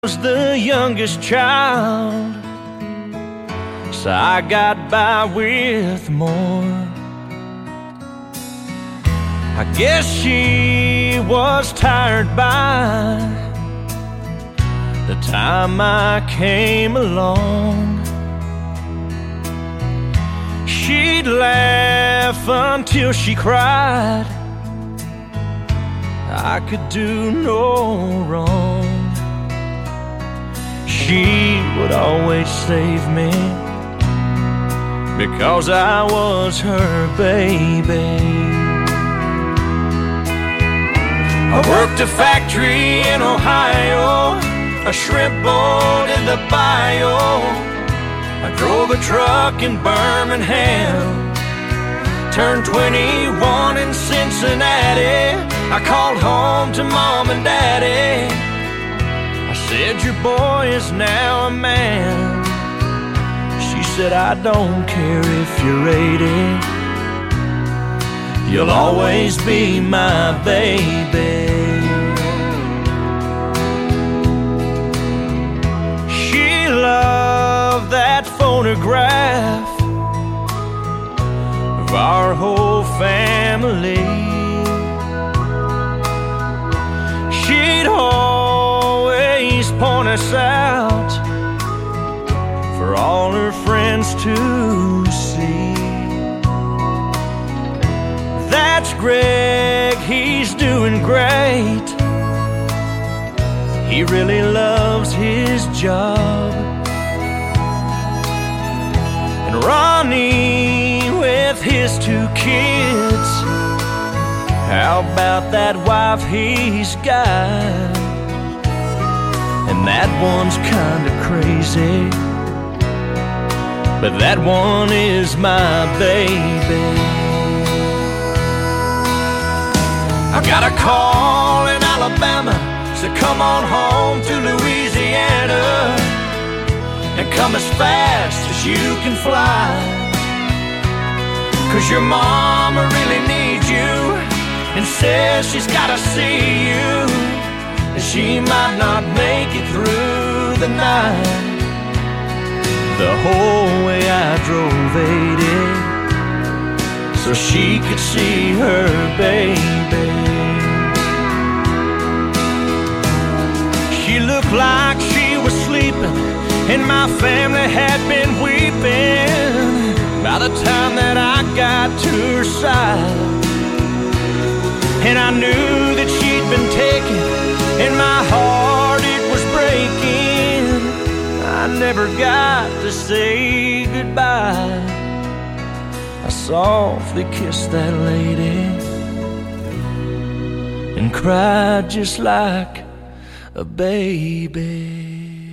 was the youngest child, so I got by with more. I guess she was tired by the time I came along. She'd laugh until she cried. I could do no wrong. She would always save me because I was her baby. I worked a factory in Ohio, a shrimp boat in the bayou. I drove a truck in Birmingham, turned 21 in Cincinnati. I called home to Mom and Daddy. I said, your boy is now a man. She said, I don't care if you're 80. You'll always be my baby. She loved that photograph of our whole family. She'd always point us out for all her friends to see. That's Greg, he's doing great. He really loves his job. And Ronnie with his 2 kids, how about that wife he's got? And that one's kinda crazy, but that one is my baby. I got a call in Alabama, so come on home to Louisiana and come as fast as you can fly. 'Cause your mama really needs you and says she's gotta see you, and she might not make it through the night. The whole way I drove 80 so she could see her baby. She looked like she was sleeping, and my family had been weeping by the time that I got to her side. And I knew that she'd been taken, and my heart, it was breaking. I never got to say goodbye. I softly kissed that lady and cried just like a baby.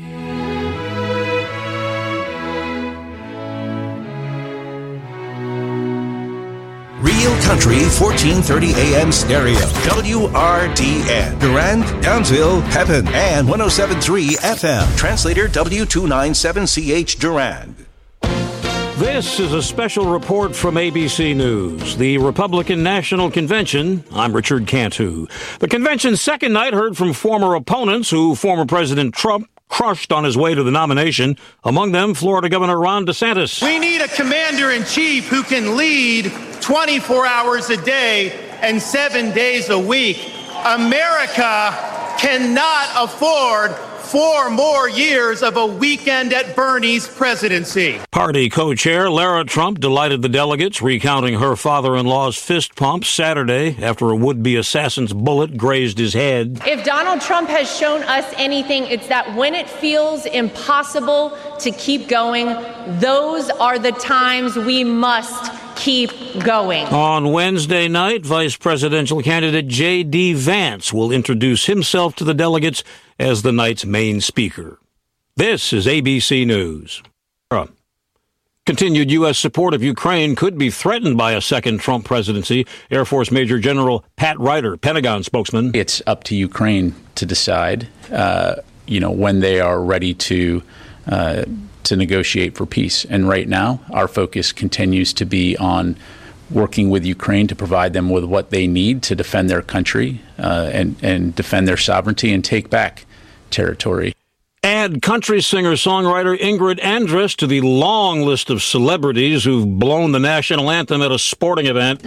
Real Country 1430 AM stereo. WRDN. Durand, Townsville, Pepin, and 107.3 FM. Translator W297CH Durand. This is a special report from ABC News. The Republican National Convention. I'm Richard Cantu. The convention's second night heard from former opponents who former President Trump crushed on his way to the nomination. Among them, Florida Governor Ron DeSantis. We need a commander-in-chief who can lead 24 hours a day and 7 days a week. America cannot afford 4 more years of a weekend at Bernie's presidency. Party co-chair Lara Trump delighted the delegates, recounting her father-in-law's fist pump Saturday after a would-be assassin's bullet grazed his head. If Donald Trump has shown us anything, it's that when it feels impossible to keep going, those are the times we must keep going. On Wednesday night, Vice Presidential candidate J.D. Vance will introduce himself to the delegates as the night's main speaker. This is ABC News. Continued U.S. support of Ukraine could be threatened by a second Trump presidency. Air Force Major General Pat Ryder, Pentagon spokesman. It's up to Ukraine to decide, when they are ready to negotiate for peace. And right now, our focus continues to be on working with Ukraine to provide them with what they need to defend their country and defend their sovereignty and take back territory. add country singer-songwriter Ingrid Andress to the long list of celebrities who've blown the national anthem at a sporting event.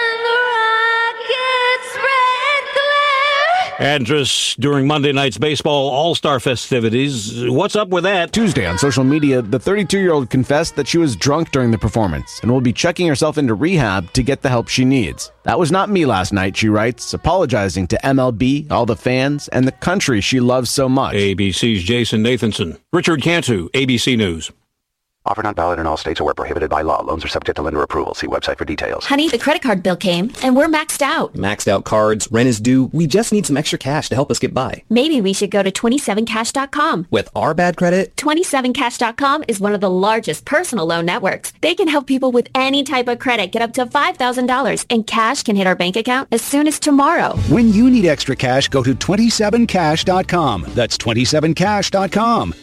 Andress during Monday night's baseball all-star festivities. What's up with that? Tuesday on social media, the 32-year-old confessed that she was drunk during the performance and will be checking herself into rehab to get the help she needs. That was not me last night, she writes, apologizing to MLB, all the fans, and the country she loves so much. ABC's Jason Nathanson. Richard Cantu, ABC News. Offer not valid in all states or where prohibited by law. Loans are subject to lender approval. See website for details. Honey, the credit card bill came, and we're maxed out. Maxed out cards, rent is due. We just need some extra cash to help us get by. Maybe we should go to 27cash.com. With our bad credit? 27cash.com is one of the largest personal loan networks. They can help people with any type of credit get up to $5,000, and cash can hit our bank account as soon as tomorrow. When you need extra cash, go to 27cash.com. That's 27cash.com.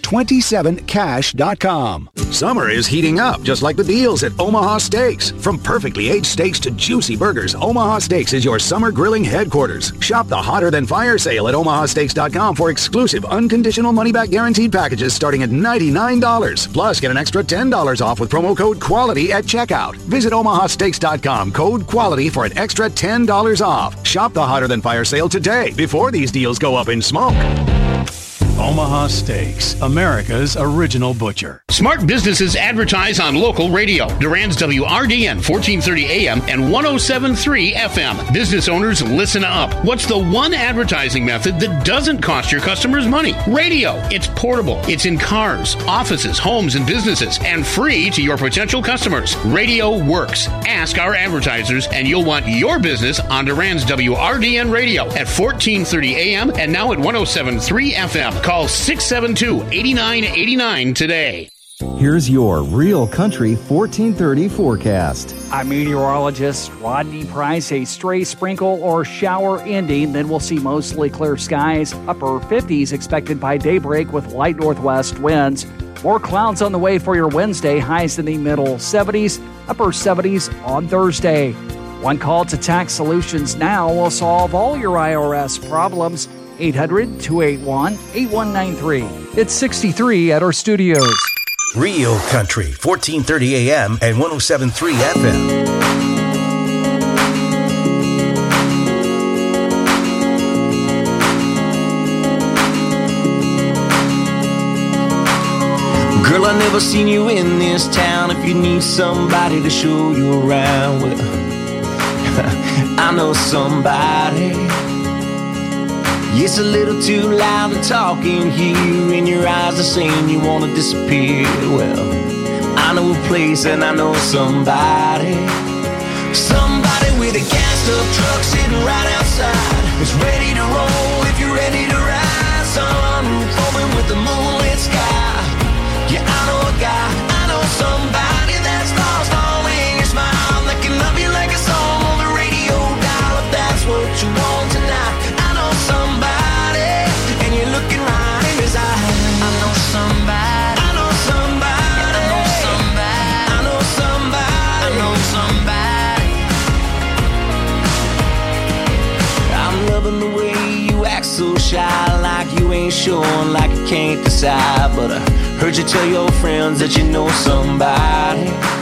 27cash.com. Summer is heating up, just like the deals at Omaha Steaks. From perfectly aged steaks to juicy burgers, Omaha Steaks is your summer grilling headquarters. Shop the Hotter Than Fire sale at omahasteaks.com for exclusive, unconditional money-back guaranteed packages starting at $99. Plus, get an extra $10 off with promo code QUALITY at checkout. Visit omahasteaks.com, code QUALITY for an extra $10 off. Shop the Hotter Than Fire sale today before these deals go up in smoke. Omaha Steaks, America's original butcher. Smart businesses advertise on local radio. Durand's WRDN 1430 AM and 107.3 FM. Business owners, listen up. What's the one advertising method that doesn't cost your customers money? Radio. It's portable. It's in cars, offices, homes, and businesses, and free to your potential customers. Radio works. Ask our advertisers, and you'll want your business on Durand's WRDN radio at 1430 AM and now at 107.3 FM. Call 672-8989 today. Here's your Real Country 1430 forecast. I'm meteorologist Rodney Price. A stray sprinkle or shower ending, then we'll see mostly clear skies. Upper 50s expected by daybreak with light northwest winds. More clouds on the way for your Wednesday. Highs in the middle 70s, upper 70s on Thursday. One call to Tax Solutions Now will solve all your IRS problems. 800-281-8193. It's 63 at our studios. Real Country, 1430 AM and 107.3 FM. Girl, I never seen you in this town. If you need somebody to show you around, well, I know somebody. It's a little too loud to talk in here, and your eyes are saying you want to disappear. Well, I know a place and I know somebody. Somebody with a gassed-up truck sitting right outside. It's ready to roll if you're ready to ride. Sunroof open with the moonlit sky. Yeah, I know a guy, I know somebody that's lost all in your smile. That can love you like a song on the radio dial. If that's what you want tonight, I know somebody, and you're looking right in his eyes. I know somebody, I know somebody, I know somebody, I know somebody, I know somebody. I'm loving the way you act so shy, like you ain't sure, like you can't decide. But I heard you tell your friends that you know somebody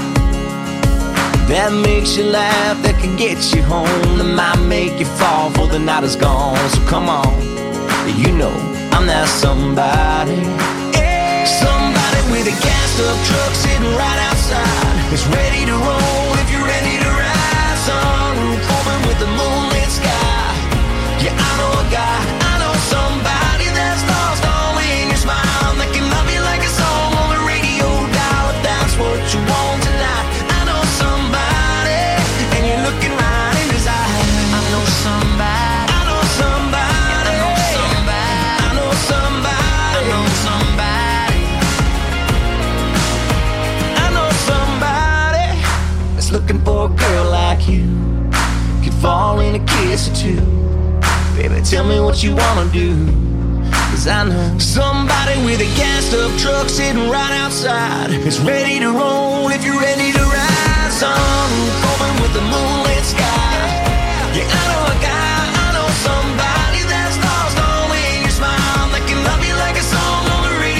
that makes you laugh, that can get you home, that might make you fall before the night is gone. So come on, you know I'm that somebody. Somebody with a gassed-up truck sitting right outside. It's ready to roll if you're ready to ride. Sunroof open with the moonlit sky. Yeah, I know a guy, I know somebody that's lost all in your smile. That can love you like a song on the radio dial. If that's what you want tonight, I know somebody, and you're looking right in his eyes. I know somebody, I know somebody, I know somebody, I know somebody, I know somebody, I know somebody that's looking for a girl like you. Could fall in a kiss or two. Baby, tell me what you wanna do, 'cause I know somebody with a gassed-up truck sitting right outside. It's ready to roll if you're ready to ride. Sunroof open with the moonlit sky. Yeah, I know a guy, I know somebody that's lost all in your smile. That can love you like a song on the radio.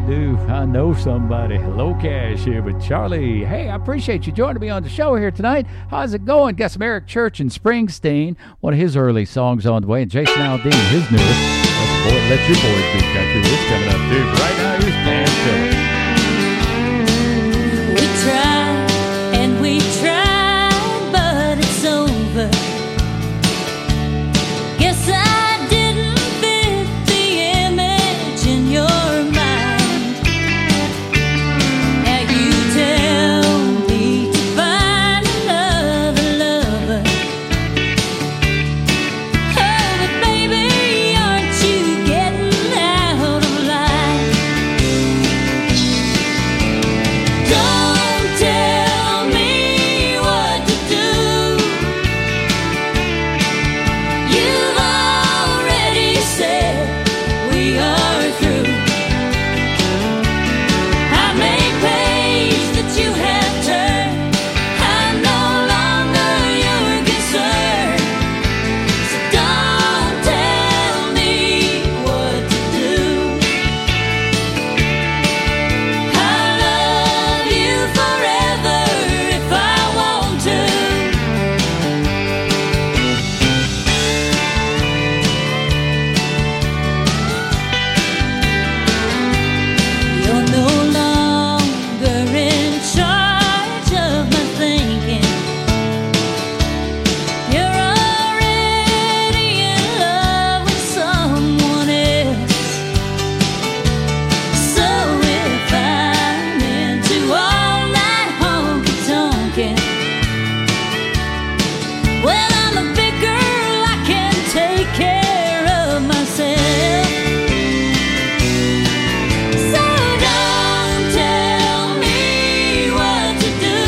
do. I know somebody. Low Cash here with Charlie. Hey, I appreciate you joining me on the show here tonight. How's it going? Got some Eric Church and Springsteen, one of his early songs on the way, and Jason Aldean, his newest. Let your boys be country. This coming up, too. But right now, here's Dan Tiller. We tried and we tried, but it's over. Guess I didn't fit the image in your mind. Now you tell me to find another lover. Oh, but baby, aren't you getting out of line? Don't tell me what to do. You've already said we are through. I'm a page that you have turned. I'm no longer your concern. So don't tell me what to do. I'll love you forever if I want to. You're no longer in charge of my thinking. You're already in love with someone else. So if I'm into all that honky tonkin', well, I'm a big girl, I can take care of myself. So don't tell me what to do.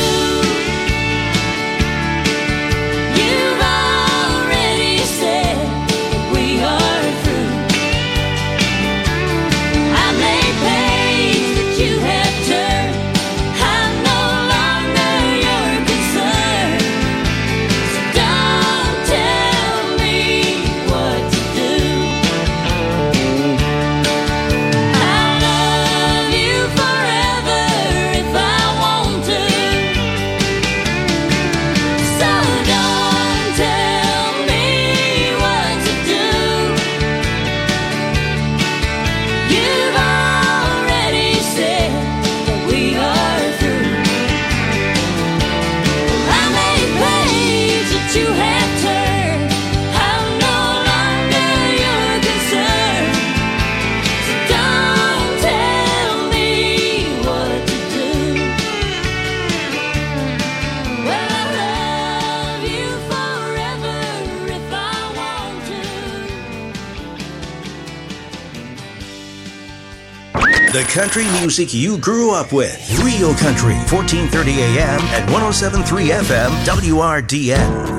You've already said we are through. I'm a page that you have turned. I'm no longer your concern. So don't tell me what to do. I'll love you forever if I want to. So don't tell me what to do. You've already said that we are through. I'm a page that you have turned. I'm no longer your concern. So don't tell me what to do. Well, I'll love you forever if I want to. The country music you grew up with. Real Country, 1430 AM and 107.3 FM, WRDN.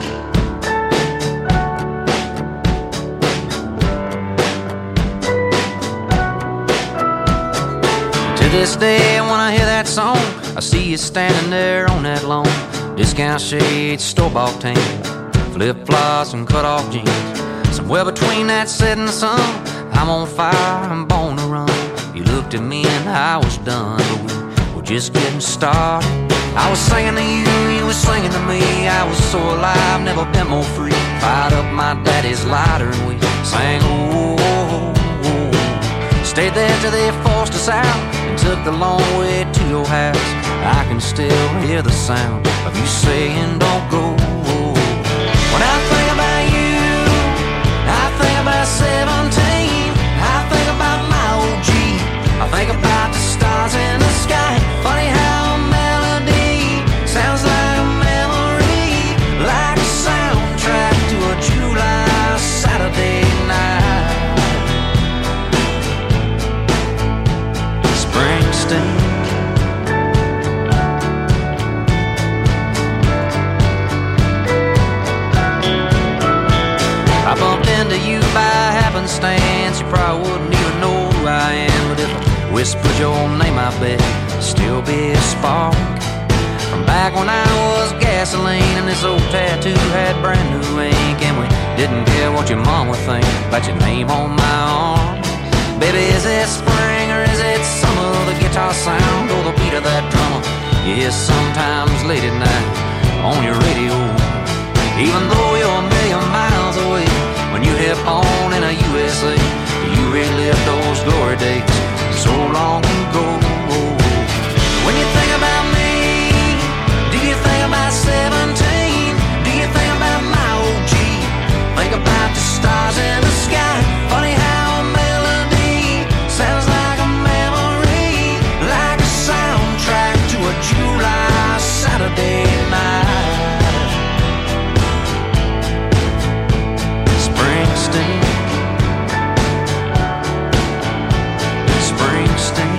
To this day, when I hear that song, I see you standing there on that lawn. Discount shades, store-bought tan, flip-flops and cut-off jeans. Somewhere between that setting sun, I'm on fire, I'm born to run. You looked at me and I was done, but we were just getting started. I was singing to you, you were singing to me. I was so alive, never been more free. Fired up my daddy's lighter and we sang, oh, oh, oh. Stayed there till they forced us out and took the long way to your house. I can still hear the sound of you saying, don't go. When I think about you, I think about 17. I think about my old G. I think about the stars in the sky. Funny how a melody sounds like a memory, like a soundtrack to a July Saturday night. Springsteen. I bumped into you by happenstance. You probably wouldn't even know who I am, but if I whispered your name, I bet it'd still be a spark from back when I was gasoline and this old tattoo had brand new ink, and we didn't care what your mom would think about your name on my arm. Baby, is it spring or is it guitar sound or the beat of that drummer you hear sometimes late at night on your radio. Even though you're a million miles away, when you hit on in a USA, you relive those glory days so long ago. When you think about me, do you think about 17? Do you think about my OG? Think about the stars in the sky. Funny how a melody sounds like a memory, like a soundtrack to a July Saturday night. Springsteen, Springsteen.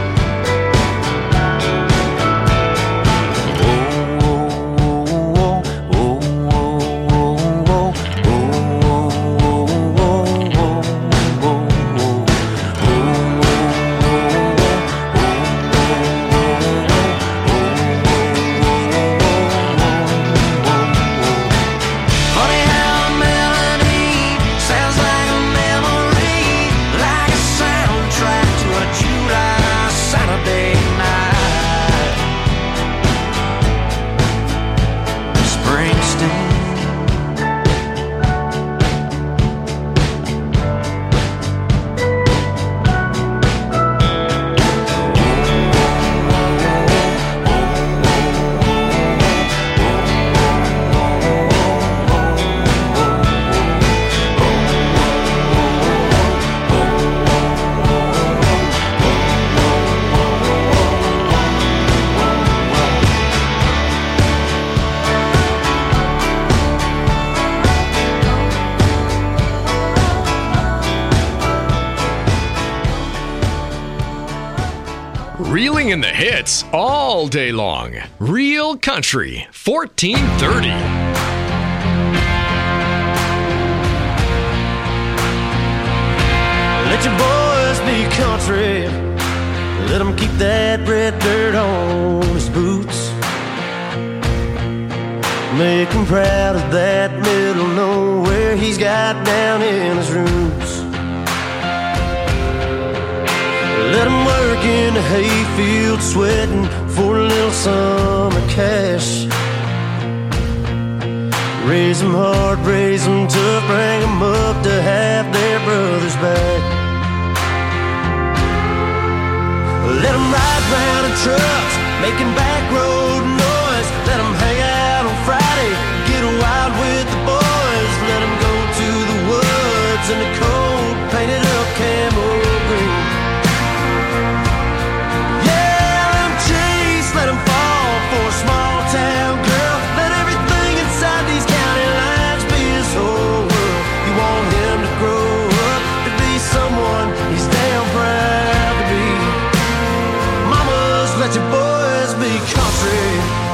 Reeling in the hits all day long. Real Country 1430. Let your boys be country. Let them keep that red dirt on his boots. Make him proud of that middle nowhere he's got down in his roots. Let him work in the hayfield sweating for a little summer cash. Raise them hard, raise them tough, bring them up to have their brothers back. Let them ride round in trucks, making back road noise. Let them hang out on Friday, get wild with the boys. Let them go to the woods in the cold, painted up camo green. Let him fall for a small town girl. Let everything inside these county lines be his whole world. You want him to grow up to be someone he's damn proud to be. Mamas, let your boys be country.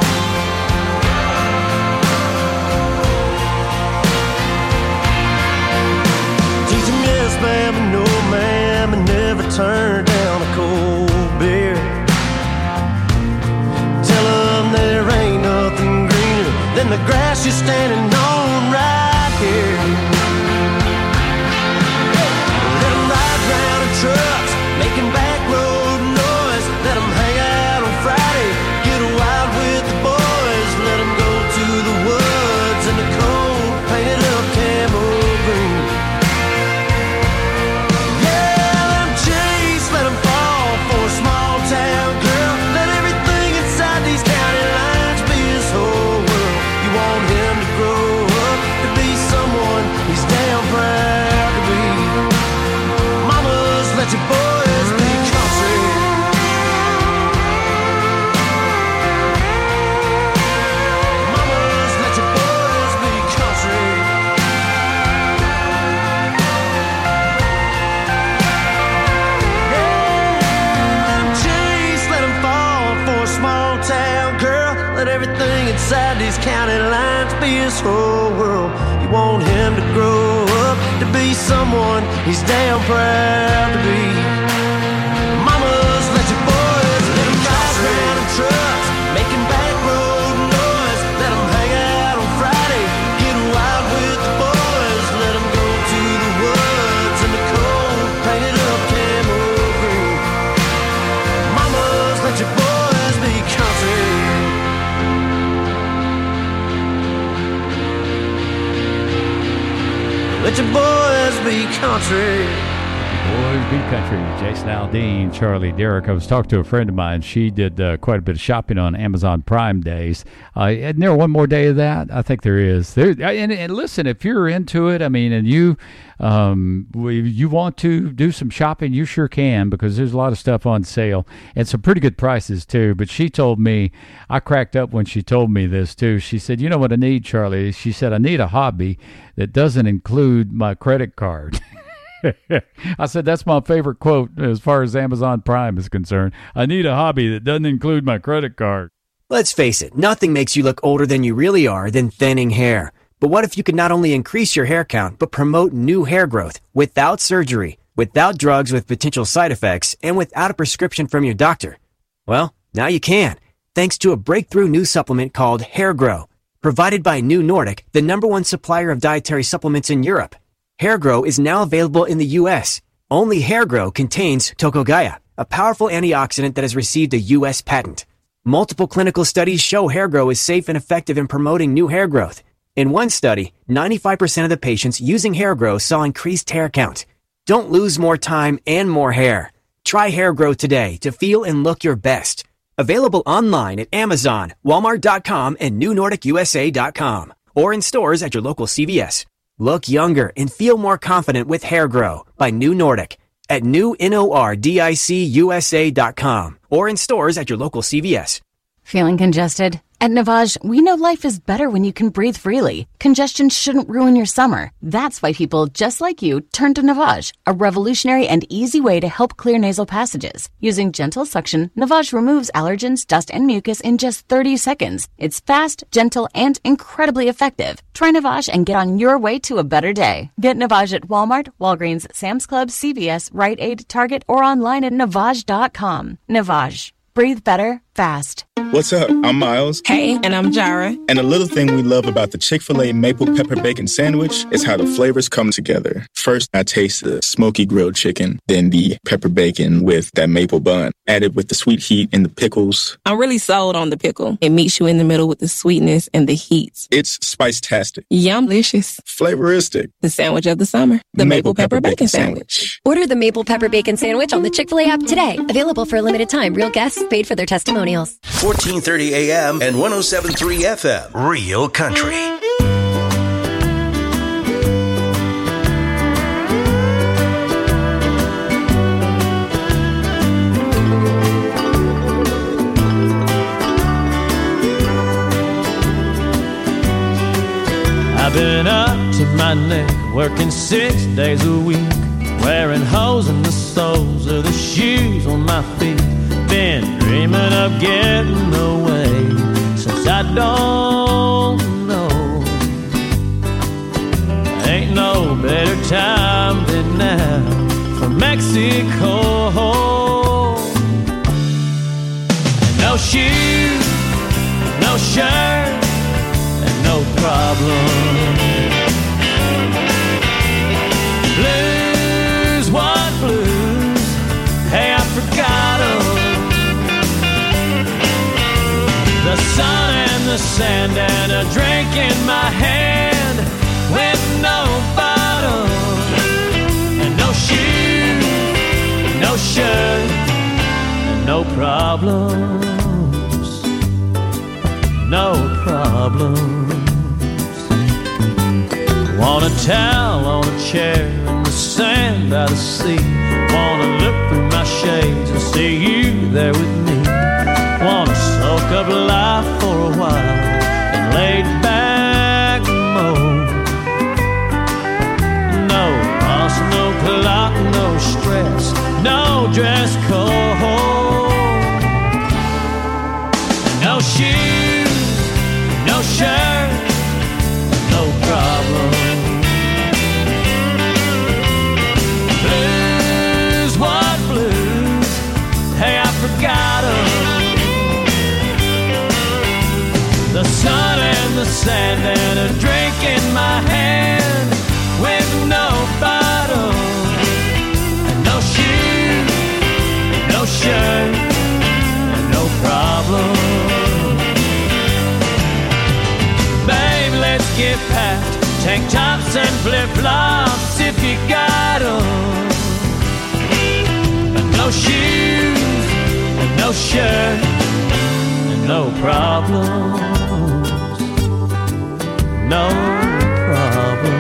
Teach him yes ma'am and no ma'am, and never turn down a cold beer. There ain't nothing greener than the grass you're standing on right here. Let them ride round in trucks, making back road noise. Let them hang out on Friday, get wild with the boys. Let them go to the woods in the cold, painted up camo green. Yeah, let them chase, let them fall for a small town girl. Let everything inside these county lines be his whole world. You want him to grow up to be someone he's damn proud to be. Mamas, let your boys be country. Mamas, let your boys be country. Small town girl, let everything inside these county lines be his whole world. You want him to grow up to be someone he's damn proud to be. Mamas, let your boys let him ride around in trucks, making back road noise. Let him hang out on Friday, get wild with the boys. Let him go to the woods in the cold, painted up camo green. Mama, let your boys be country. Boys Be Country, Jason Aldean, Charlie Derrick. I was talking to a friend of mine. She did quite a bit of shopping on Amazon Prime days. Isn't there one more day of that? I think there is. And listen, if you're into it, I mean, and you want to do some shopping, you sure can, because there's a lot of stuff on sale and some pretty good prices too. But she told me, I cracked up when she told me this too. She said, you know what I need, Charlie? She said, I need a hobby that doesn't include my credit card. I said, that's my favorite quote as far as Amazon Prime is concerned. I need a hobby that doesn't include my credit card. Let's face it, nothing makes you look older than you really are than thinning hair. But what if you could not only increase your hair count, but promote new hair growth without surgery, without drugs with potential side effects, and without a prescription from your doctor? Well, now you can, thanks to a breakthrough new supplement called Hair Grow, provided by New Nordic, the #1 supplier of dietary supplements in Europe. Hair Grow is now available in the U.S. Only Hair Grow contains Tocogaya, a powerful antioxidant that has received a U.S. patent. Multiple clinical studies show Hair Grow is safe and effective in promoting new hair growth. In one study, 95% of the patients using Hair Grow saw increased hair count. Don't lose more time and more hair. Try Hair Grow today to feel and look your best. Available online at Amazon, Walmart.com, and NewNordicUSA.com, or in stores at your local CVS. Look younger and feel more confident with Hair Grow by New Nordic at NewNordicUSA.com or in stores at your local CVS. Feeling congested? At Navage, we know life is better when you can breathe freely. Congestion shouldn't ruin your summer. That's why people just like you turn to Navage, a revolutionary and easy way to help clear nasal passages. Using gentle suction, Navage removes allergens, dust, and mucus in just 30 seconds. It's fast, gentle, and incredibly effective. Try Navage and get on your way to a better day. Get Navage at Walmart, Walgreens, Sam's Club, CVS, Rite Aid, Target, or online at Navage.com. Navage. Breathe better, fast. What's up? I'm Miles. Hey, and I'm Jara. And a little thing we love about the Chick-fil-A Maple Pepper Bacon Sandwich is how the flavors come together. First, I taste the smoky grilled chicken, then the pepper bacon with that maple bun, added with the sweet heat and the pickles. I'm really sold on the pickle. It meets you in the middle with the sweetness and the heat. It's spice-tastic. Yum-licious. Flavoristic. The sandwich of the summer. The Maple Pepper Bacon Sandwich. Order the Maple Pepper Bacon Sandwich on the Chick-fil-A app today. Available for a limited time. Real guests paid for their testimonials. 1430 AM and 107.3 FM. Real Country. I've been up to my neck, working 6 days a week, wearing holes in the soles of the shoes on my feet. Been dreaming of getting away since I don't know. Ain't no better time than now for Mexico. No shoes, no shirt, and no problem. Blues, what blues? Hey, I forgot 'em. The sun and the sand and a drink in my hand with no bottle and no shoes, no shirt, and no problems, no problems. Want a towel on a chair in the sand by the sea. Wanna look through my shades and see you there with me. Wanna soak up life for a while and lay back mode. No boss, no clock, no stress, no dress code. No shoes, no shirt, no problem. Blues, what blues? Hey, I forgot 'em. The sun and the sand and a drink in my hand with no bottle and no shoes, no shirt, and no problem. Babe, let's get packed, Tank tops and flip-flops if you got 'em. But no shoes and no shirt and no problems. No problems.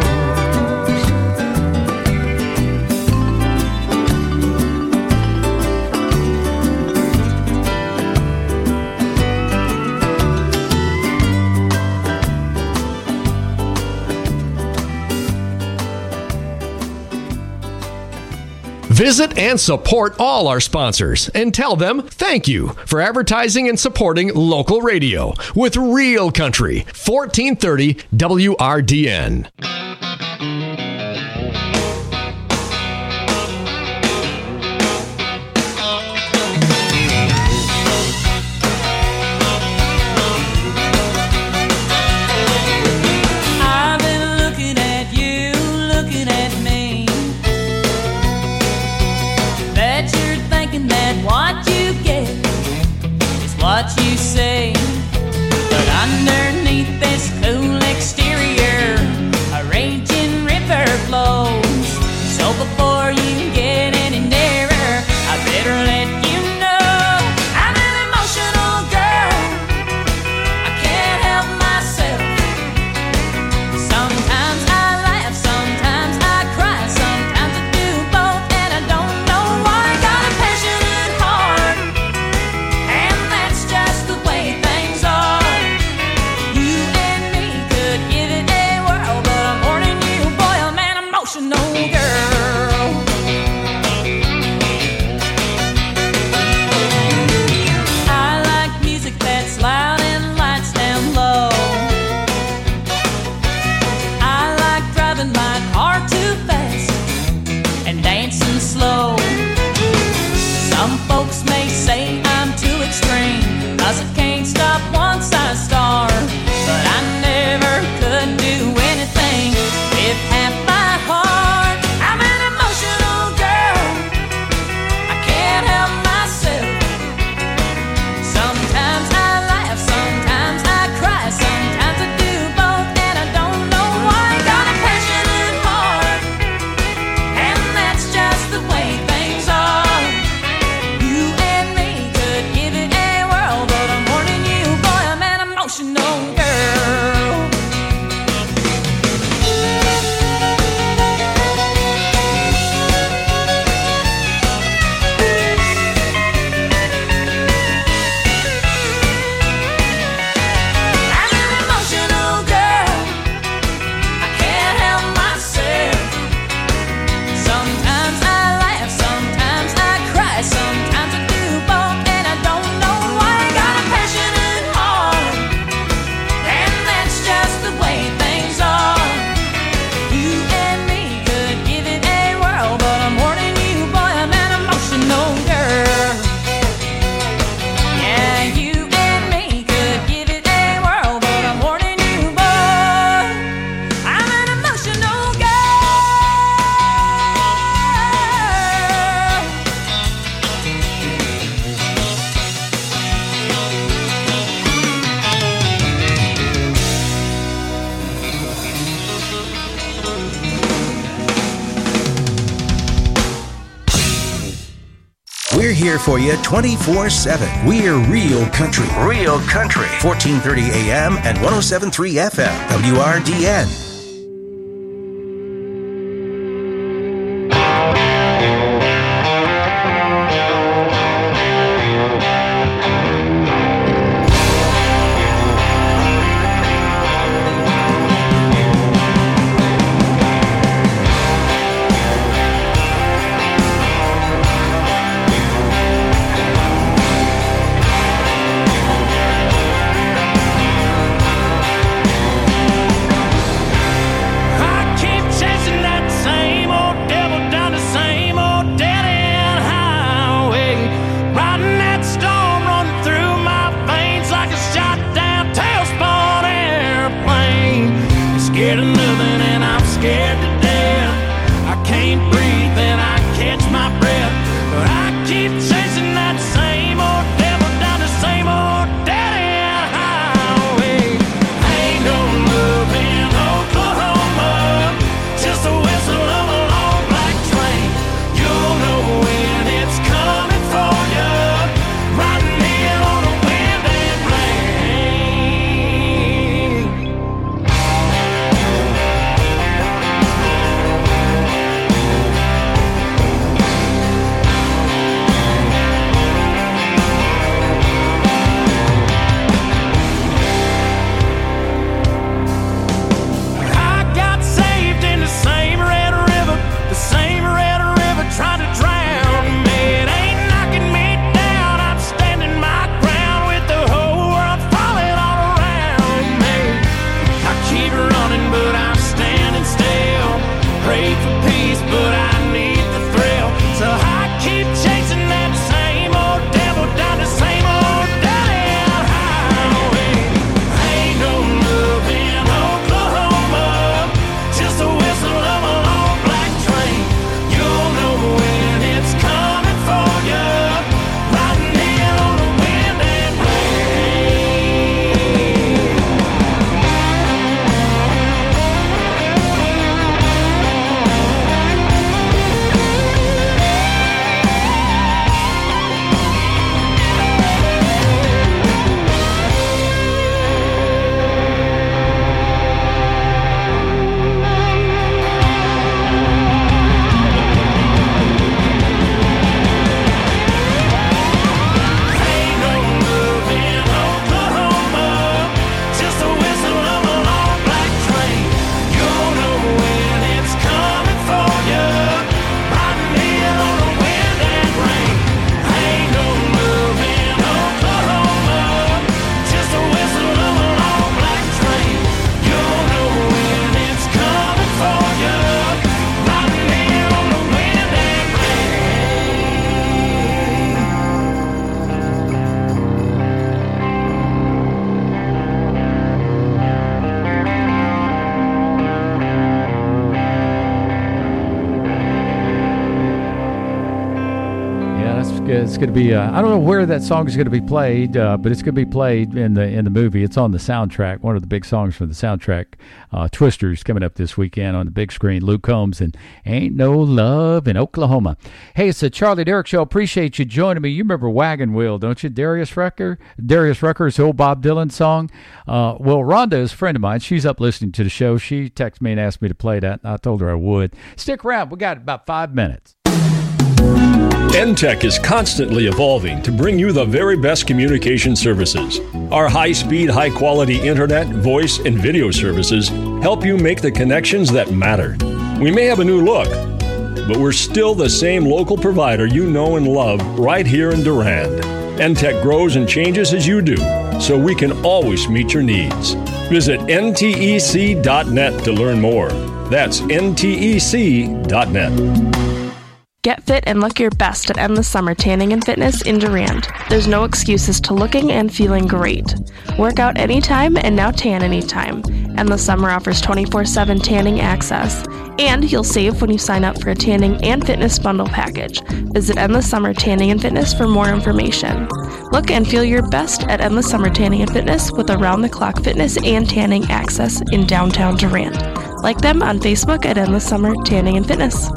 Visit and support all our sponsors and tell them thank you for advertising and supporting local radio with Real Country, 1430 WRDN. I've been looking at you, looking at me. Bet you're thinking that what you get is what you say. But underneath this cool exterior, a raging river flows. So before you get any nearer, I better let you know I'm an emotional girl. I can't help myself. Sometimes I laugh, sometimes I cry, sometimes I do both, and I don't know why. Got a passionate heart, and that's just the way things are. You and me could give it a whirl, but I'm more than you, boy, I'm an emotional girl. I like music that's loud and lights down low. I like driving my car too fast and dancing slow. Some folks may say I'm too extreme, 'cause I can't stop once I start. But I never could do anything with half my heart. I'm an emotional girl. I can't help myself. Sometimes I laugh, sometimes I cry, sometimes I do both, and I don't know why. Got a passionate heart, and that's just the way things are. You and me could give it a whirl, but I'm more than you, boy, I'm an emotional girl. I'm an emotional girl. I can't help myself. Sometimes I laugh, sometimes I cry, sometimes I do both, and I don't know why. Got a passionate heart, and that's just the way things are. You and me could give it a whirl, but I'm more than you, boy, I'm an emotional girl. Yeah, you and me could give it a whirl, but I'm more than you, boy. I'm an emotional girl. We're here for you 24/7. We're Real Country. Real Country. 1430 AM and 107.3 FM. WRDN. it's going to be. I don't know where that song is going to be played, but it's going to be played in the movie. It's on the soundtrack. One of the big songs from the soundtrack. Twisters coming up this weekend on the big screen. Luke Combs and Ain't No Love in Oklahoma. Hey, it's the Charlie Derrick Show. Appreciate you joining me. You remember Wagon Wheel, don't you? Darius Rucker's old Bob Dylan song. Well, Rhonda is a friend of mine. She's up listening to the show. She texted me and asked me to play that. I told her I would. Stick around. We got about 5 minutes. NTech is constantly evolving to bring you the very best communication services. Our high-speed, high-quality internet, voice, and video services help you make the connections that matter. We may have a new look, but we're still the same local provider you know and love right here in Durand. NTech grows and changes as you do, so we can always meet your needs. Visit ntec.net to learn more. That's ntec.net. Get fit and look your best at Endless Summer Tanning and Fitness in Durand. There's no excuses to looking and feeling great. Work out anytime and now tan anytime. Endless Summer offers 24/7 tanning access. And you'll save when you sign up for a tanning and fitness bundle package. Visit Endless Summer Tanning and Fitness for more information. Look and feel your best at Endless Summer Tanning and Fitness with around-the-clock fitness and tanning access in downtown Durand. Like them on Facebook at Endless Summer Tanning and Fitness.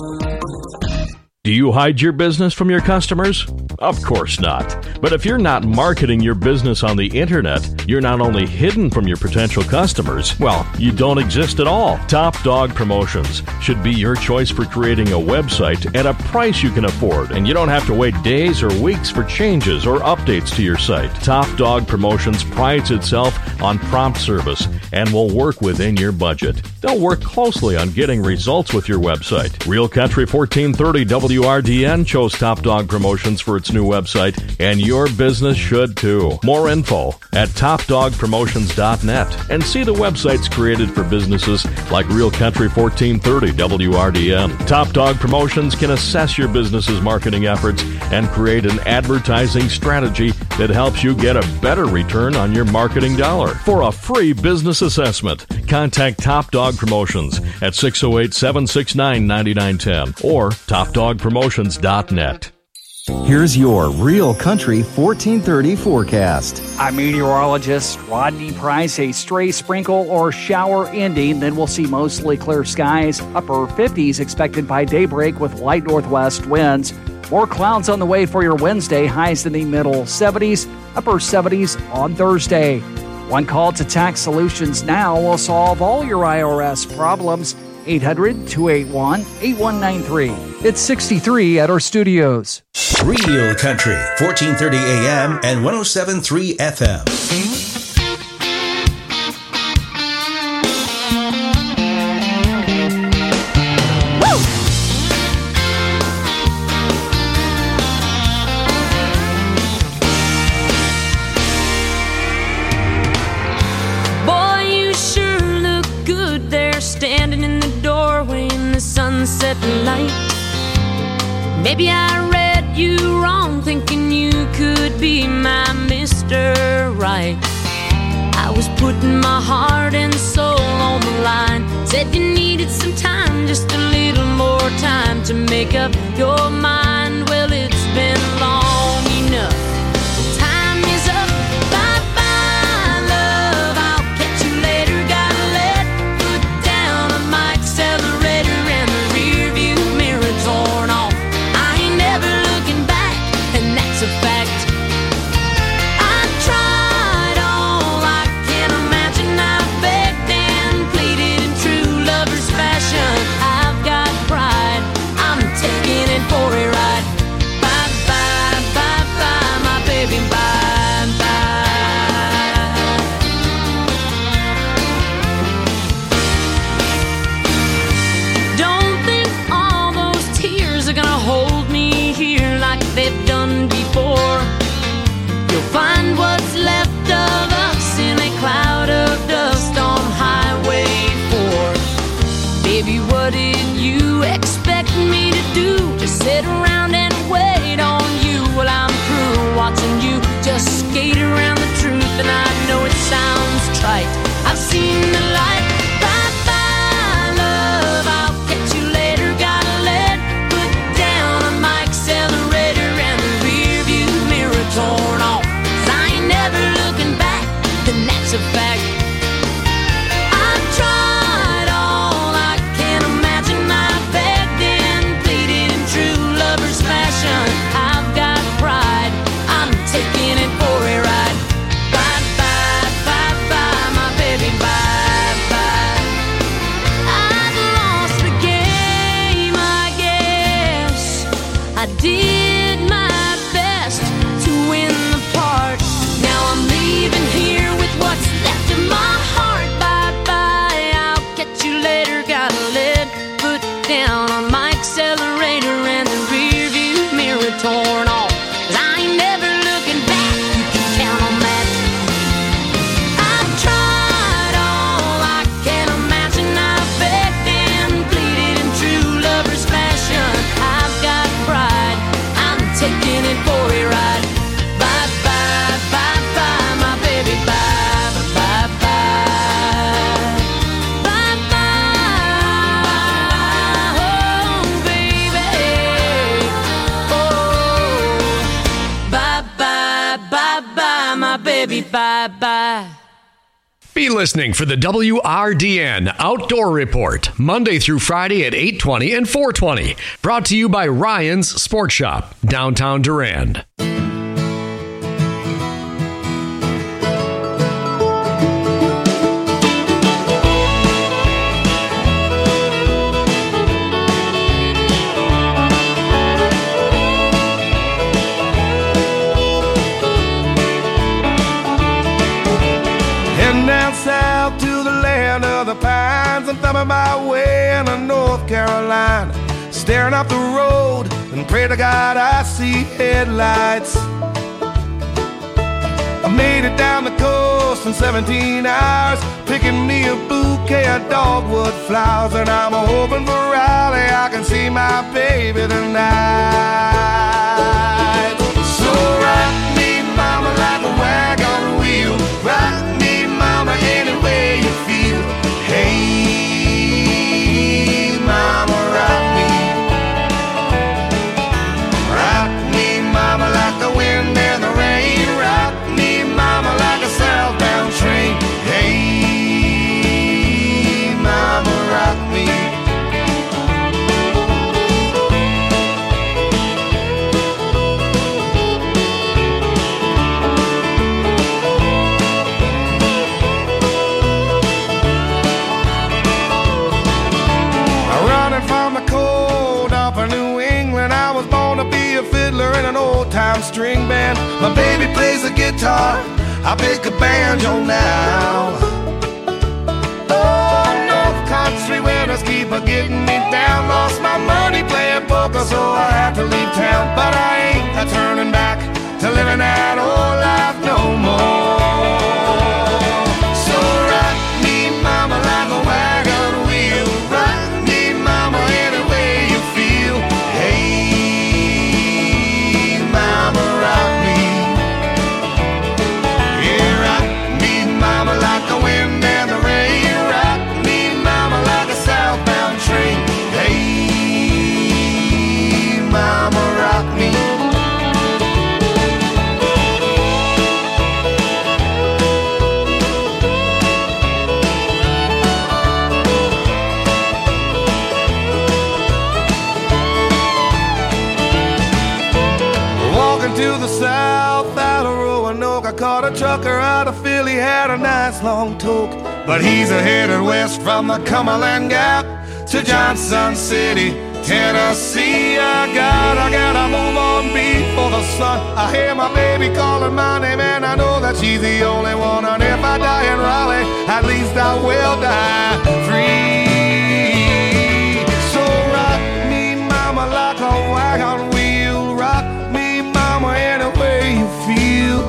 Do you hide your business from your customers? Of course not. But if you're not marketing your business on the internet, you're not only hidden from your potential customers, well, you don't exist at all. Top Dog Promotions should be your choice for creating a website at a price you can afford, and you don't have to wait days or weeks for changes or updates to your site. Top Dog Promotions prides itself on prompt service and will work within your budget. They'll work closely on getting results with your website. Real Country 1430 WRDN chose Top Dog Promotions for its new website, and your business should too. More info at topdogpromotions.net, and see the websites created for businesses like Real Country 1430 WRDN. Top Dog Promotions can assess your business's marketing efforts and create an advertising strategy that helps you get a better return on your marketing dollar. For a free business assessment, contact Top Dog Promotions at 608-769-9910 or topdogpromotions.net. Here's your Real Country 1430 forecast. I'm meteorologist Rodney Price. A stray sprinkle or shower ending, then we'll see mostly clear skies. Upper 50s expected by daybreak with light northwest winds. More clouds on the way for your Wednesday. Highs in the middle 70s, upper 70s on Thursday. One call to Tax Solutions Now will solve all your IRS problems. 800-281-8193. It's 63 at our studios. Real Country, 1430 AM and 107.3 FM. Standing in the doorway in the sunset light. Maybe I read you wrong, thinking you could be my Mr. Right. I was putting my heart and soul on the line. Said you needed some time, just a little more time to make up your mind. Well, it's been long enough. Time is up. Bye-bye, love. I'll catch you later. Gotta let foot down on my accelerator and the rear view mirror torn off. I ain't never looking back, and that's a fact. I tried all I can imagine. I begged and pleaded in true lover's fashion. I've got pride. I'm taking it for a ride. Bye bye, bye bye, my baby, bye bye. Don't think all those tears are gonna hold me here like they've done before. You'll find what's left of us in a cloud of dust on Highway 4. Baby, what did you expect me to do? Just sit around and wait on you? Well, I'm through watching you just skate around the truth, and I know it sounds trite. I've seen the light. Bye bye, love. I'll catch you later. Gotta let foot down on my accelerator and the rear say bye-bye. Be listening for the WRDN Outdoor Report, Monday through Friday at 8:20 and 4:20. Brought to you by Ryan's Sports Shop, downtown Durand. Heading down south to the land of the pines. I'm thumbing my way into North Carolina, staring up the road and pray to God I see headlights. I made it down the coast in 17 hours, picking me a bouquet of dogwood flowers, and I'm hoping for Raleigh I can see my baby tonight. So rock me, mama, like a wagon wheel. Rock me, mama, any way you feel. Hey, mama, rock me. Rock me, mama, like the wind and the rain. Rock me, mama, like a southbound train. Hey, mama, rock me. From the cold up in New England, I was born to be a fiddler in an old-time string band. My baby plays the guitar, I pick a banjo now. Oh, North Country winters keep a getting me down. Lost my money playing poker, so I had to leave town. But I ain't turning back to living that old life no more. So rock me, mama, like a wagon wheel. Rock me, mama, any way you feel. Hey, mama, rock me. Yeah, rock me, mama, like the wind and the rain. Rock me, mama, like a southbound train. Hey, mama, rock me. Walking to the south out of Roanoke, I caught a trucker out of Philly, had a nice long toke. But he's headed west from the Cumberland Gap to Johnson City, Tennessee. I gotta move on before the sun. I hear my baby calling my name, and I know that she's the only one. And if I die in Raleigh, at least I will die free. So rock me, mama, like a wagon wheel. Rock me, mama, any way you feel.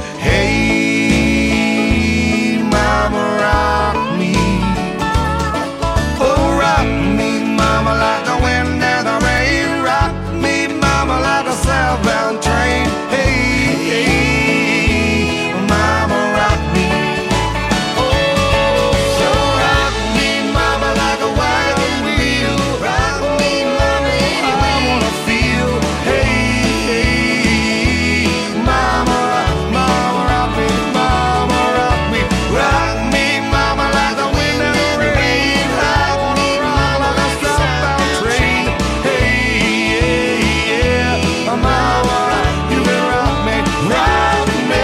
Hey, mama, rock me. Oh, rock me, mama, like the wind and the rain. Rock me, mama, like a southbound train. Hey, mama, rock me. Oh, so rock me, mama, like a wagon wheel. Rock me, mama, any way I wanna feel. Hey, mama, rock me, mama, rock me. Rock me, mama, like the wind and the rain. Rock me, mama, like a southbound train. Hey, yeah, mama, you can rock me, rock me.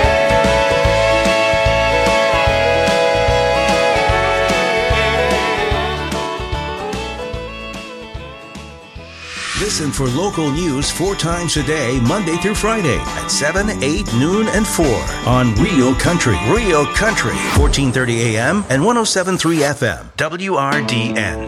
Listen for local news 4 times a day, Monday through Friday at 7, 8, noon, and 4 on Real Country. Real Country, 1430 AM and 107.3 FM. WRDN.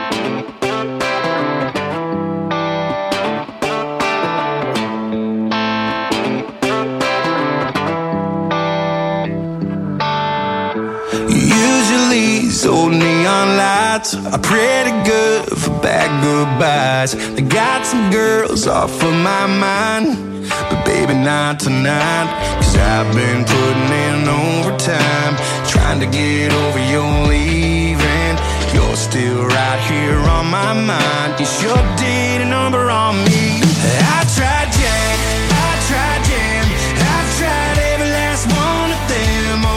Usually these old neon lights are pretty good for bad goodbyes. I got some girls off of my mind, but baby not tonight. 'Cause I've been putting in overtime, trying to get over your leaving. You're still right here on my mind. You sure did a number on me. I tried Jack, I tried Jim, I've tried every last one of them.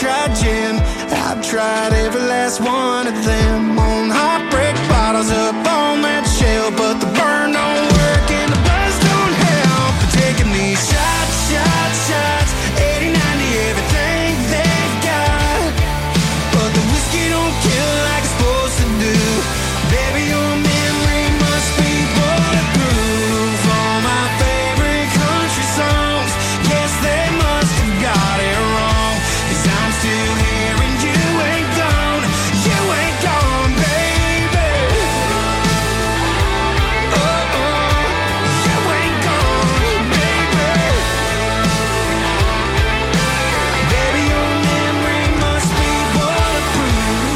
tried gin, I've tried every last one of them. On heartbreak bottles up on that shelf, but the burn don't work and the buzz don't help. But taking these shots, 80, 90, everything they've got. But the whiskey don't kill like it's supposed to do. Baby, your memory must be bulletproof. All my favorite country songs, yes, they must have got it wrong. 'Cause I'm still here and you ain't gone, baby. Oh, you ain't gone, baby. Baby, your memory must be bulletproof.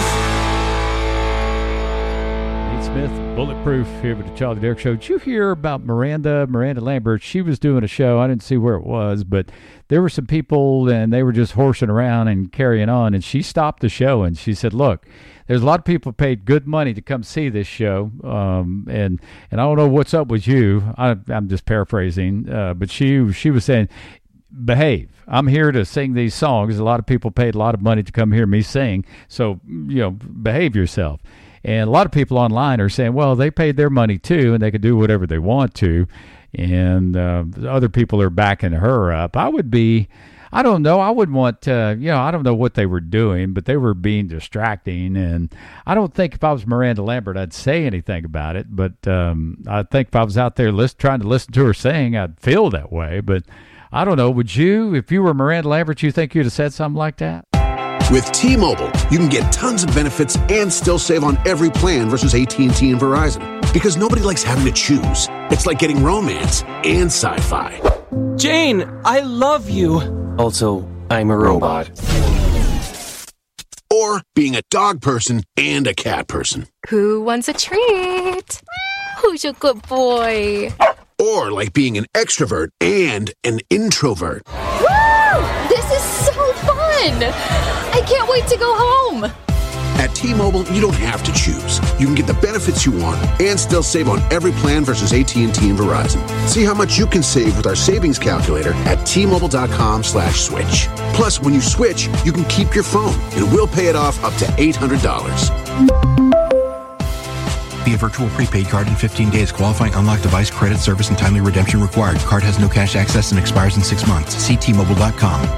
Nate Smith, Bulletproof, here with the Charlie Derrick Show. Did you hear about Miranda Lambert? She was doing a show. I didn't see where it was, but there were some people, and they were just horsing around and carrying on, and she stopped the show, and she said, look, there's a lot of people paid good money to come see this show, and I don't know what's up with you. I'm just paraphrasing, but she was saying, behave. I'm here to sing these songs. A lot of people paid a lot of money to come hear me sing, so, behave yourself. And a lot of people online are saying, well, they paid their money too, and they could do whatever they want to. And other people are backing her up. I don't know. I wouldn't want, I don't know what they were doing, but they were being distracting. And I don't think if I was Miranda Lambert, I'd say anything about it. But I think if I was out there trying to listen to her sing, I'd feel that way. But I don't know. Would you, if you were Miranda Lambert, you think you'd have said something like that? With T-Mobile, you can get tons of benefits and still save on every plan versus AT&T and Verizon. Because nobody likes having to choose. It's like getting romance and sci-fi. Jane, I love you. Also, I'm a robot. Or being a dog person and a cat person. Who wants a treat? Who's a good boy? Or like being an extrovert and an introvert. Woo! This is so fun! I can't wait to go home. At T-Mobile, you don't have to choose. You can get the benefits you want and still save on every plan versus AT&T and Verizon. See how much you can save with our savings calculator at T-Mobile.com/switch. Plus, when you switch, you can keep your phone and we'll pay it off up to $800. Via virtual prepaid card in 15 days. Qualifying unlocked device, credit, service, and timely redemption required. Card has no cash access and expires in 6 months. See T-Mobile.com.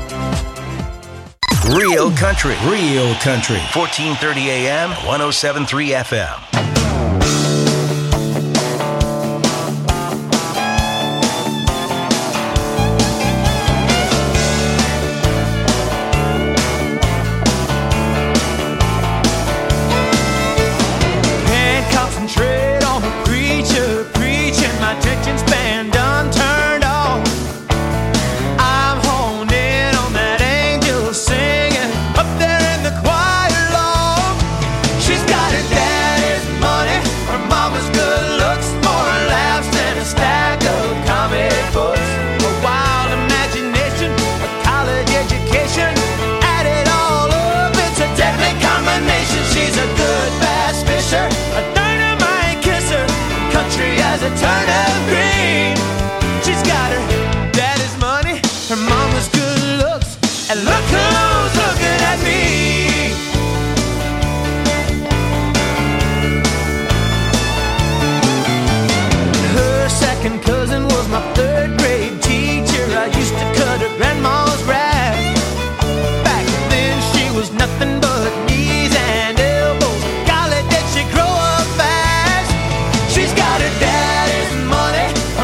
Real country, 1430 AM, 107.3 FM. Can't concentrate on the preacher preaching. My attention span done turned off. I'm honed in on that angel singing up there in the choir loft. She's got her daddy's money, her mama's good looks, more laughs than a stack of comic books. A wild imagination, a college education, add it all up, it's a deadly combination. She's a good bass fisher, a dynamite kisser, country as a turnip green. She's got her daddy's money, her mama's good looks, and look who's looking at me. Her second cousin was my third grade teacher. I used to cut her grandma's grass. Back then she was nothing but knees and elbows. Golly, did she grow up fast? She's got her daddy's money,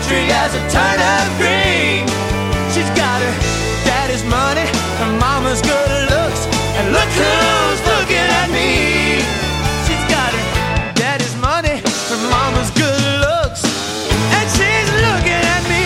country as a turnip green. She's got her daddy's money, her mama's good looks, and look who's looking at me. She's got her daddy's money, her mama's good looks, and she's looking at me.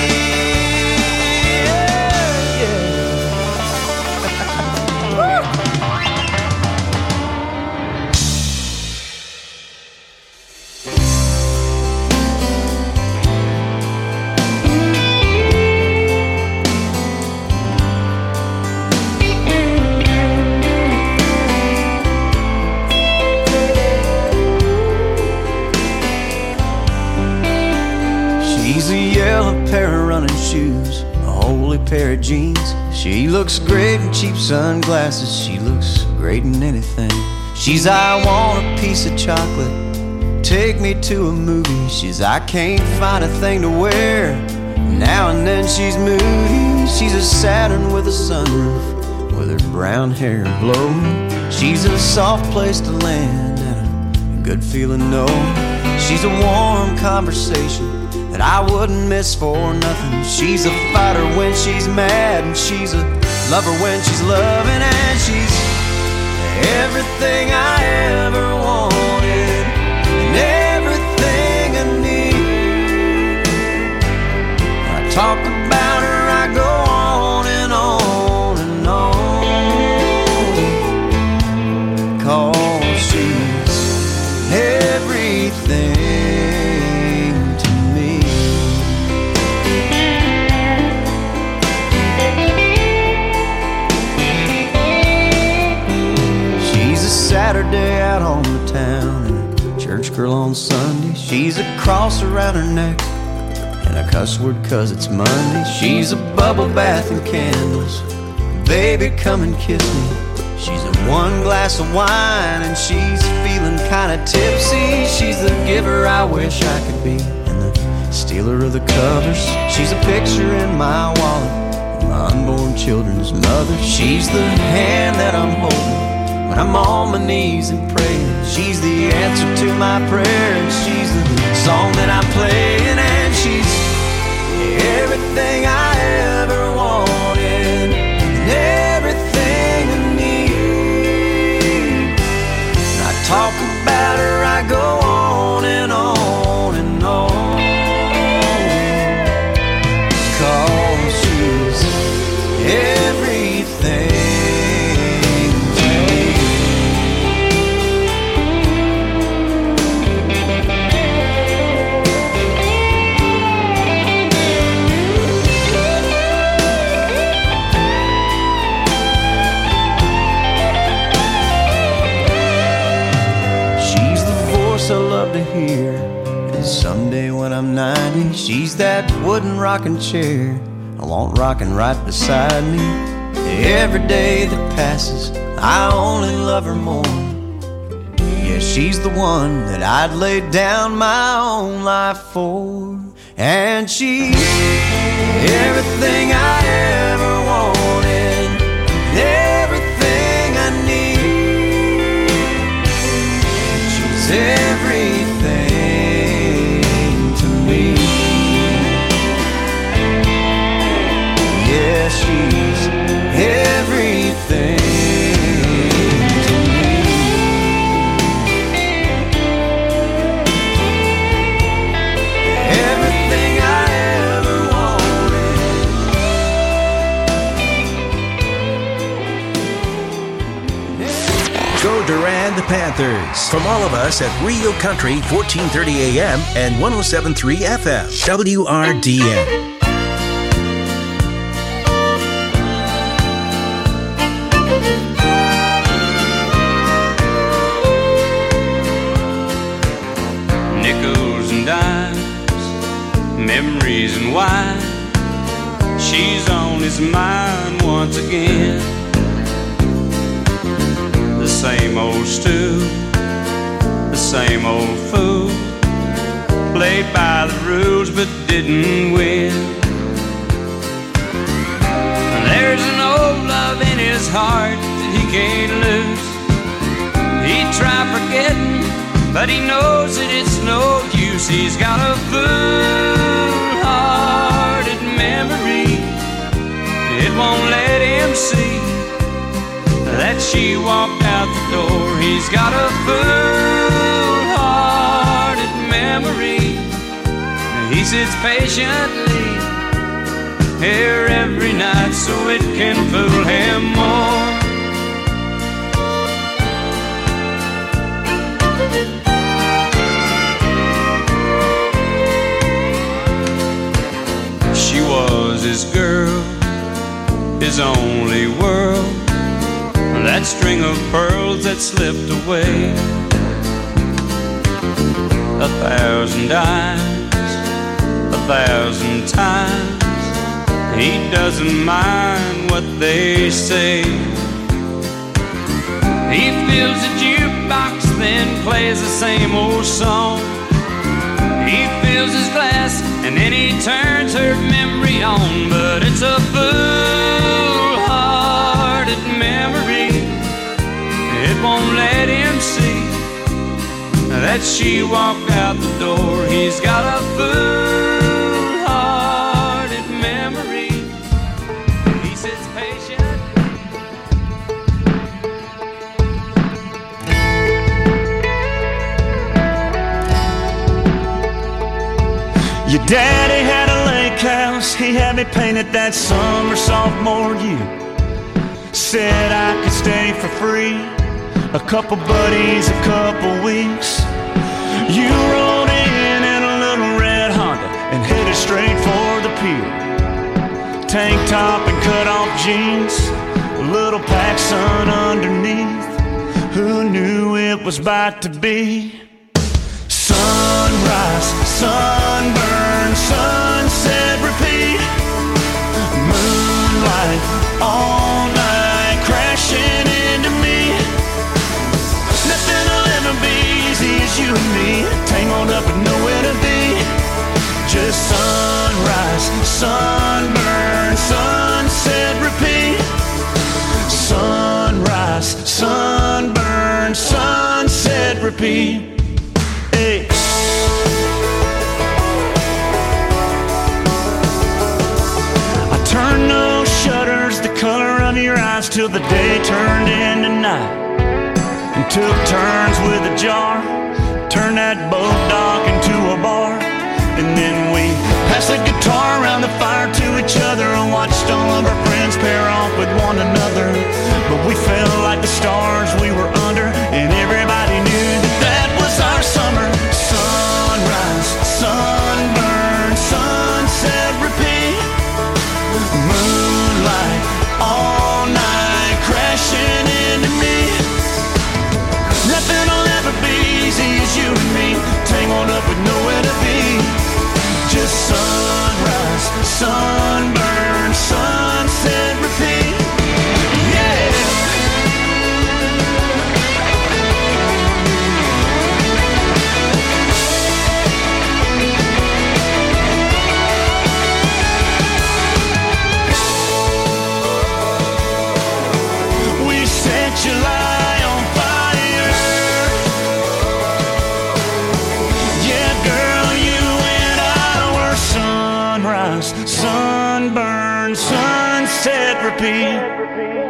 She's a yellow pair of running shoes, a holy pair of jeans. She looks great in cheap sunglasses, she looks great in anything. She's I want a piece of chocolate, take me to a movie. She's I can't find a thing to wear, now and then she's moody. She's a Saturn with a sunroof, with her brown hair blowing. She's a soft place to land and a good feeling no. She's a warm conversation that I wouldn't miss for nothing. She's a fighter when she's mad, and she's a lover when she's loving, and she's everything I ever wanted and everything I need. I talk about her, I go on and on and on, 'cause she's everything. Saturday out on the town and a church girl on Sunday. She's a cross around her neck and a cuss word 'cause it's Monday. She's a bubble bath and candles, baby come and kiss me. She's a one glass of wine and she's feeling kinda tipsy. She's the giver I wish I could be and the stealer of the covers. She's a picture in my wallet, my unborn children's mother. She's the hand that I'm holding when I'm on my knees and praying. She's the answer to my prayer, and she's the song that I'm playing, and she's everything I ever wanted and everything I need. And I talk about her, I go on and on and on, 'cause she's everything. I love to hear, and someday when I'm 90, she's that wooden rocking chair I want rocking right beside me. Every day that passes, I only love her more. Yeah, she's the one that I'd lay down my own life for, and she's everything I ever wanted, everything I need. She's everything to me. Yeah, she's everything to me. Everything I ever wanted. Go Durand the Panthers. From all of us at Rio Country, 1430 AM and 107.3 FM. WRDN. Nickels and dimes, memories and wine. She's on his mind once again. The same old stew, the same old fool. Played by the rules but didn't win. There's an old love in his heart that he can't lose. He'd try forgetting, but he knows that it's no use. He's got a fool see that she walked out the door. He's got a full-hearted memory. He sits patiently here every night so it can fool him more. She was his girl, his only world, that string of pearls that slipped away. 1,000 dimes, 1,000 times, he doesn't mind what they say. He fills a jukebox, then plays the same old song. He fills his glass, and then he turns her memory on. But it's a full-hearted memory. It won't let him see that she walked out the door. He's got a full-hearted memory. He sits patient. Your daddy had a lake house, he had me painted that summer sophomore year. Said I could stay for free, a couple buddies, a couple weeks. You rode in a little red Honda and headed straight for the pier. Tank top and cut off jeans, a little PacSun underneath. Who knew it was about to be sunrise, sunburn, sunset, repeat. Moonlight all night crashing into me. Nothing will ever be easy as you and me, tangled up with nowhere to be. Just sunrise, sunburn, sunset, repeat. Sunrise, sunburn, sunset, repeat. Hey. Turn those shutters the color of your eyes till the day turned into night, and took turns with a jar, turned that boat dock into a bar. And then we passed the guitar around the fire to each other and watched all of our friends pair off with one another. But we felt like the stars we were under, and everybody knew that that was our summer. Sunrise, sunburn, sunset, repeat. Moonlight all night crashing into me. Nothing will ever be easy as you and me, tangled up with nowhere to be. Just sunrise, sunburn, sunset, repeat. Yeah. July on fire. Yeah, girl, you and I were sunrise, sunburn, sunset, repeat.